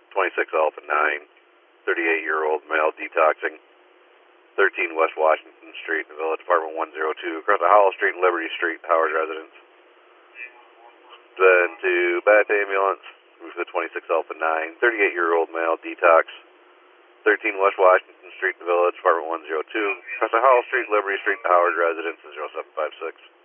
26 Alpha 9, 38-year-old male detoxing, 13 West Washington Street in the Village, Apartment 102, across the Hollow Street and Liberty Street, Howard residence. Then to Bat Ambulance, move to the 26 Alpha 9, 38-year-old male detox, 13 West Washington Street in the Village, Apartment 102, across the Hollow Street, Liberty Street, Howard residence, 0756.